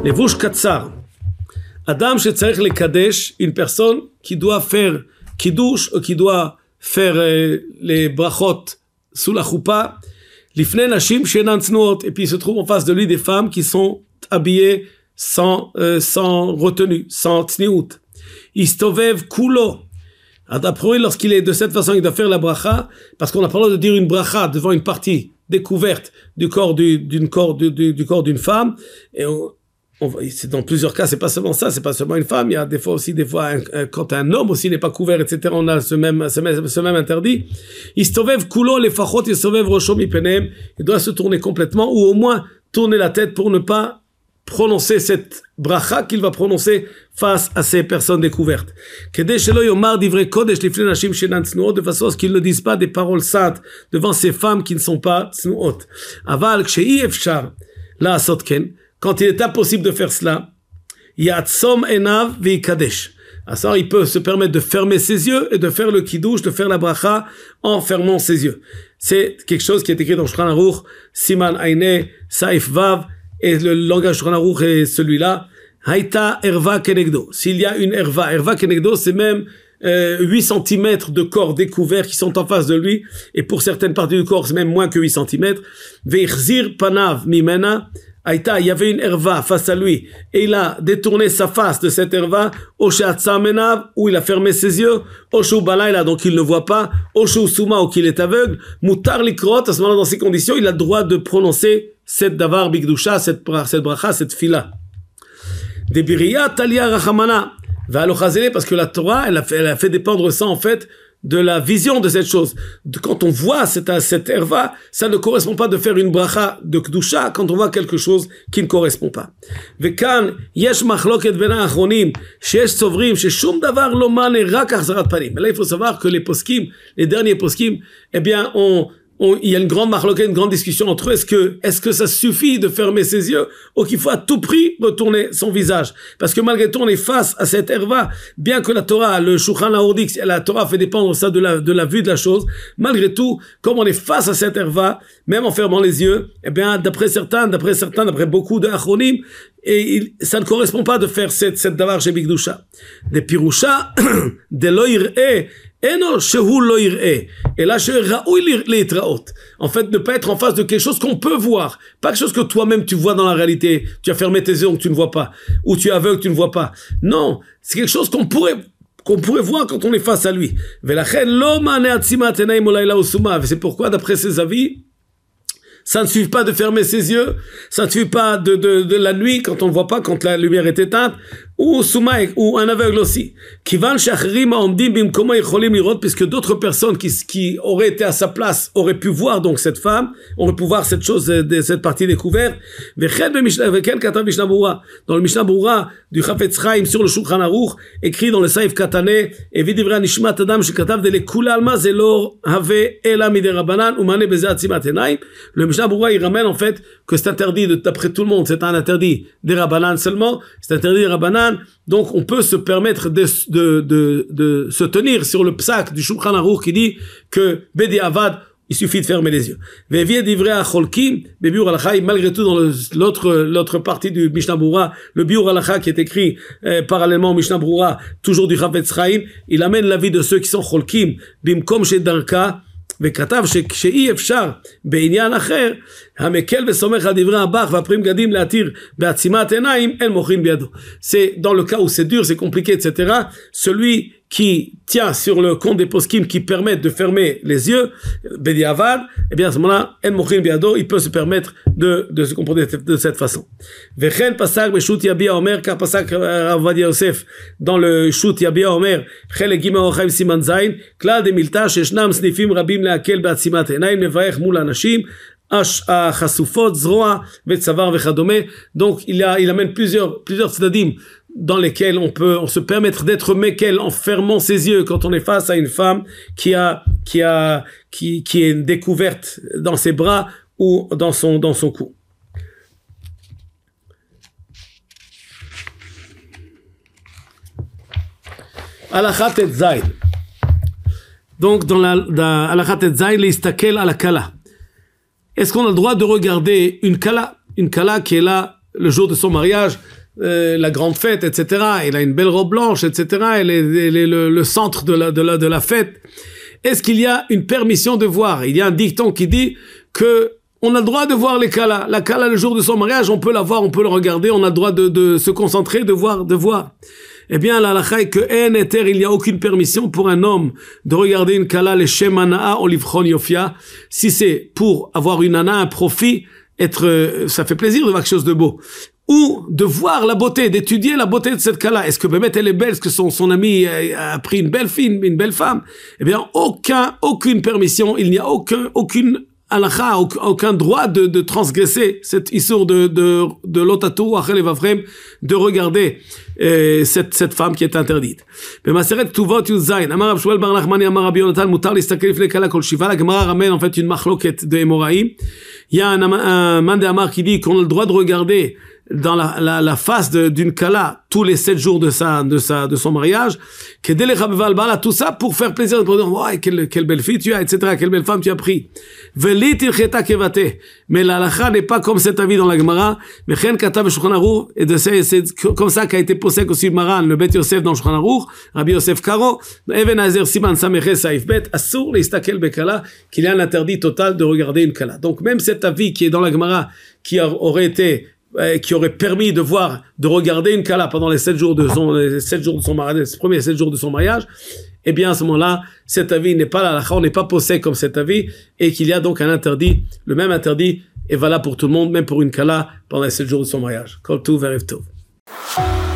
Levush katsar. Adam shetzarech lekadesh, une personne qui doit faire kiddush ou qui doit faire les brachot sous la choupa, lifnei nashim she'enan tznuot, et puis il se trouve en face de lui des femmes qui sont habillées sans retenue, sans tzniut. Istovev kulo. D'après lorsqu'il est de cette façon, il doit faire la bracha, parce qu'on a pas le droit de dire une bracha devant une partie découverte du corps d'une femme, et c'est dans plusieurs cas, c'est pas seulement ça, c'est pas seulement une femme, il y a des fois quand un homme aussi n'est pas couvert, etc., on a ce même interdit. Istovev kulo lefachot istovev rosho mipenem, il doit se tourner complètement, ou au moins tourner la tête pour ne pas prononcer cette bracha qu'il va prononcer face à ces personnes découvertes. De façon à ce qu'ils ne disent pas des paroles saintes devant ces femmes qui ne sont pas tznuot. Aval kshei efshar la asotken, quand il est impossible de faire cela, yatzom enav veikadesh. Alors il peut se permettre de fermer ses yeux et de faire le kiddush, de faire la bracha en fermant ses yeux. C'est quelque chose qui est écrit dans Shulchan Aruch, Siman Aine, Saif Vav, et le langage Shulchan Aruch est celui-là. Haïta erva kenegdo. S'il y a une erva kenegdo, c'est même 8 cm de corps découverts qui sont en face de lui, et pour certaines parties du corps, c'est même moins que 8 cm. Veichzir panav mimena. Haïta, il y avait une erva face à lui, et il a détourné sa face de cette erva, Oshatzamenav, où il a fermé ses yeux, Oshu Balayla, donc il ne voit pas, Oshu Suma, ou qu'il est aveugle, Mutar Likrot, à ce moment-là, dans ces conditions, il a le droit de prononcer cette davar bigdusha, cette bracha, cette fila. Debiriya Talia Rachamana, Valochazele, parce que la Torah, elle a fait dépendre ça, en fait, de la vision de cette chose. Quand on voit cette erva, ça ne correspond pas de faire une bracha de kedusha quand on voit quelque chose qui ne correspond pas. Vekan yesh machloket ben achronim sheyesh sovrim sheshum davar lo mane rak achzarat panim. Là, il faut savoir que les poskim, les derniers poskim, eh bien, il y a une grande machloket, une grande discussion entre eux. Est-ce que ça suffit de fermer ses yeux ou qu'il faut à tout prix retourner son visage? Parce que malgré tout, on est face à cette erva, bien que la Torah, le Shulchan Aruch dit que la Torah fait dépendre ça de la vue de la chose. Malgré tout, comme on est face à cette erva, même en fermant les yeux, eh bien, d'après beaucoup de achronim, ça ne correspond pas de faire cette davar chez Bigdusha. Des pirusha, de loir'e, eno shehu loir'e. Et là, en fait, ne pas être en face de quelque chose qu'on peut voir. Pas quelque chose que toi-même tu vois dans la réalité. Tu as fermé tes yeux donc tu ne vois pas. Ou tu es aveugle, tu ne vois pas. Non. C'est quelque chose qu'on pourrait voir quand on est face à lui. C'est pourquoi, d'après ses avis, ça ne suffit pas de fermer ses yeux, ça ne suffit pas de la nuit quand on ne voit pas, quand la lumière est éteinte, ou soumaïk, ou un aveugle aussi. Puisque d'autres personnes qui auraient été à sa place auraient pu voir donc cette femme, auraient pu voir cette chose, cette partie découverte. Dans le Mishnah Berurah du Chafetz Chaim sur le Shulchan Aruch, écrit dans le Saif Katane, et vidivra nishmat adam shekatav de lekul alma zelo have ela miderabanan umane beze atzimat enaim. Le Mishnah Berurah, il ramène en fait que c'est interdit d'après tout le monde, c'est un interdit des Rabbanan seulement, c'est interdit des Rabbanan. Donc on peut se permettre de se tenir sur le psak du Shulchan Aruch qui dit que Bedi Avad, il suffit de fermer les yeux. Malgré tout, dans l'autre partie du Mishnah Berurah, le Biur Halacha qui est écrit parallèlement au Mishnah Berurah, toujours du Chafetz Chaim, il amène l'avis de ceux qui sont cholkim, bimkom shedarka, וכתב שאי אפשר בעניין אחר, המקל וסומך על דברי הבח והפרים גדים להתיר בעצימת עיניים, אין מוכרין בידו. C'est dans le cas où c'est dur, c'est compliqué, etc. Celui qui tient sur le compte des poskim qui permettent de fermer les yeux, bediavad, eh bien à ce moment-là, en mochin biado, il peut se permettre de se comporter de cette façon. Vechen pasak beshut yabia omer, car pasak Rav Ovadia Yosef dans le shut yabia omer, chelek gimel ochaim siman zayin, klal de milta sheshnam snifim rabim leakel בעצימת עיניים לברך מול אנשים החשופות, זרוע וצוואר וכדומה. Donc il amène plusieurs tzedadim dans lesquels on se permettre d'être mekel en fermant ses yeux quand on est face à une femme qui est découverte dans ses bras ou dans son cou. Halakha tet zayin. Donc dans la halakha tet zayin, l'istakel ala kala. Est-ce qu'on a le droit de regarder une kala qui est là le jour de son mariage, la grande fête, etc. Il a une belle robe blanche, etc. Elle est le centre de la fête. Est-ce qu'il y a une permission de voir? Il y a un dicton qui dit que on a le droit de voir les Kala. La Kala, le jour de son mariage, on peut la voir, on peut le regarder, on a le droit de se concentrer, de voir. Eh bien, la halakha est que il n'y a aucune permission pour un homme de regarder une Kala, les Shemana'a, Olivchon Yofia, si c'est pour avoir une nana, un profit, ça fait plaisir de voir quelque chose de beau. Ou de voir la beauté, d'étudier la beauté de cette Kala. Est-ce que Bémet elle est belle? Est-ce que son ami a pris une belle fille, une belle femme? Eh bien, aucune permission, il n'y a aucune halakha, aucun droit de transgresser cette issur de l'otatou, achel evavrem, de regarder cette femme qui est interdite. Bemaseret Tuvot Yuzain, Amar Rab Shmuel bar Nachmani, Amar Rabbi Yonatan, mutar listakel lifnei kala kol shiva. La Gemara ramène en fait une machloket de Emoraïm. Il y a un man de Amar qui dit qu'on a le droit de regarder dans la face d'une Kala tous les 7 jours de son mariage, tout ça pour faire plaisir, pour dire, ouais, quelle belle fille tu as, etc., quelle belle femme tu as pris. Mais la halakha n'est pas comme cet avis dans la Gemara, et c'est comme ça qu'a été posé aussi le Maran, le Bet Yosef dans le Shulchan Aruch, Rabbi Yosef Karo, Even Hazer Siman Sameche Saif Bet, Assur leistakel bekala, qu'il y a un interdit total de regarder une Kala. Donc même cet avis qui est dans la Gemara, qui aurait permis de regarder une Kala pendant les 7 jours de son mariage, les premiers 7 jours de son mariage, eh bien, à ce moment-là, cet avis n'est pas la halakha, on n'est pas posé comme cet avis, et qu'il y a donc un interdit, le même interdit est valable pour tout le monde, même pour une Kala pendant les 7 jours de son mariage. Kol Tov, Erev Tov.